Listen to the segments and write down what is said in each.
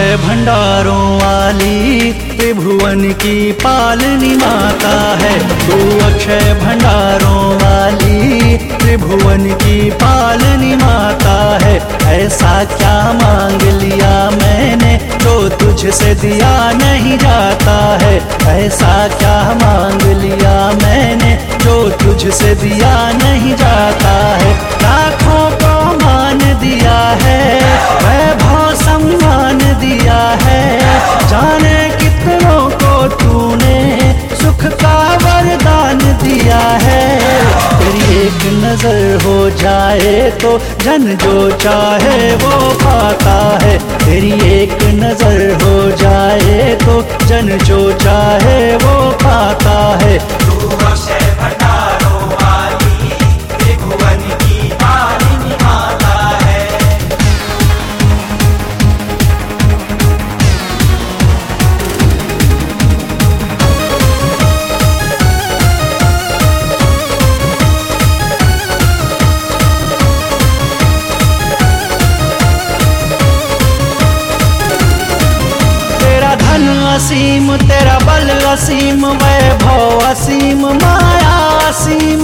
अक्षय भंडारों वाली त्रिभुवन की पालनी माता है। तू अक्षय भंडारों वाली त्रिभुवन की पालनी माता है। ऐसा क्या मांग लिया मैंने जो तुझसे दिया नहीं जाता है। ऐसा क्या मांग लिया मैंने जो तुझसे दिया नहीं जाता है। लाखों को मान दिया है, वैभव सम्मान दिया है। जाने कितनों को तूने सुख का वरदान दिया है। तेरी एक नजर हो जाए तो जन जो चाहे वो पाता है। तेरी एक नजर हो जाए तो जन जो चाहे वो पाता है। तू अक्षय भंडारों वाली त्रिभुवन की पालनी माता है। तेरा धन असीम, तेरा बल असीम, वैभव असीम, माया असीम।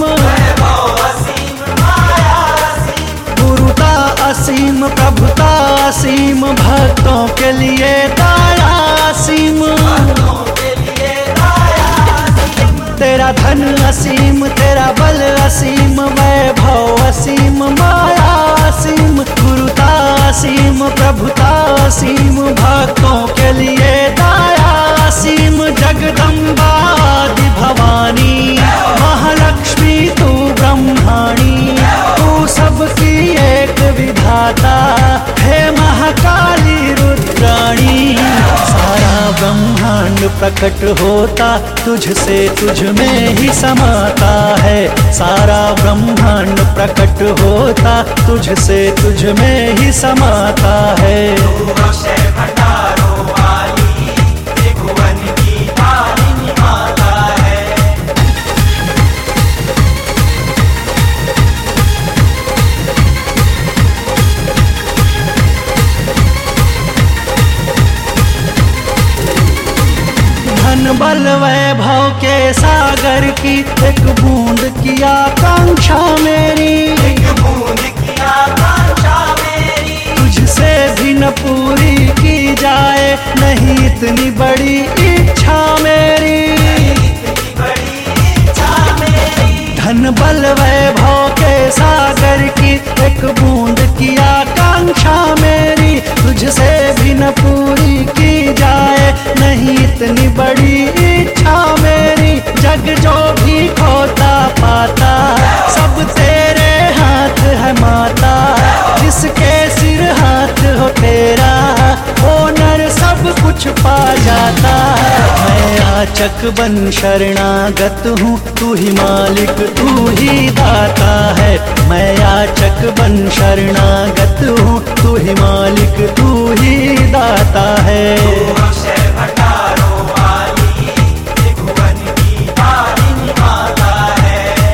गुरुता असीम, प्रभुता असीम, भक्तों के लिए दया असीम। तेरा धन असीम, तेरा बल असीम, वैभव असीम, माया असीम। गुरुता असीम, प्रभुता असीम, भक्तों के लिए दया असीम। जगदम्बा आदि भवानी, महालक्ष्मी तू ब्रह्माणी। तू सबकी एक विधाता हे महाकाली रुद्राणी। सारा ब्रह्मांड प्रकट होता तुझसे, तुझ में ही समाता है। सारा ब्रह्मांड प्रकट होता तुझसे, तुझ में ही समाता है। तू अक्षय भंडारों वाली त्रिभुवन की पालनी माता है। धन बल वैभव के सागर की एक बूंद की आकांक्षा मेरी। एक बूंद की आकांक्षा मेरी। तुझसे भी न पूरी की जाए नहीं इतनी बड़ी इच्छा मेरी। इतनी बड़ी इच्छा मेरी। धन बल वैभव के सागर की एक बूंद की आकांक्षा मेरी। तुझसे भी न पूरी की जाए नहीं इतनी बड़ी इच्छा मेरी। जग जो भी खोता पाता सब तेरे हाथ है माता। जिसके सिर हाथ हो तेरा वो नर सब कुछ पा जाता। मैं याचक बन शरणागत हूँ, तू ही मालिक तू ही दाता है। मैं याचक बन शरणागत हूँ, तू ही मालिक तू ही दाता है। तू अक्षय भंडारों वाली त्रिभुवन की पालनी माता है।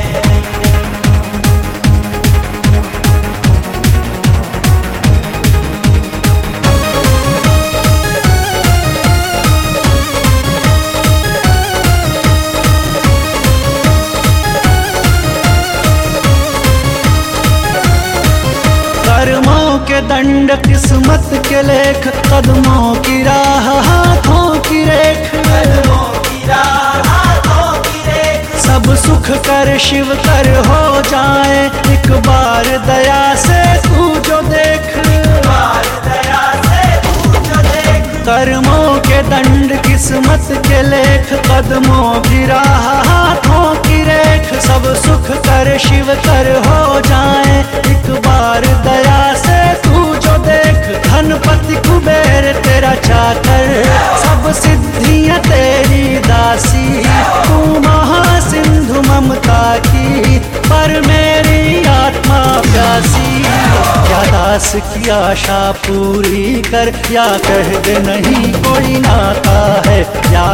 कर्मों के दंड किस्मत के लेख, कदमों की राह हाथों की रेख। कदमों की राह हाथों की रेख। सब सुख कर शिव कर हो जाए एक बार दया से तू जो देख। बार दया से तू जो देख। कर्मों के दंड किस्मत के लेख, कदमों की राह हाथों की रेख। सब सुख कर शिव कर हो जाए एक बार दया से तू जो देख। धनपति कुबेर तेरा चाकर, सब सिद्धियां तेरी दासी। तू महासिंधु ममता की, पर मेरी आत्मा प्यासी। या दास की आशा पूरी कर, या कह दे नहीं कोई नाता है। या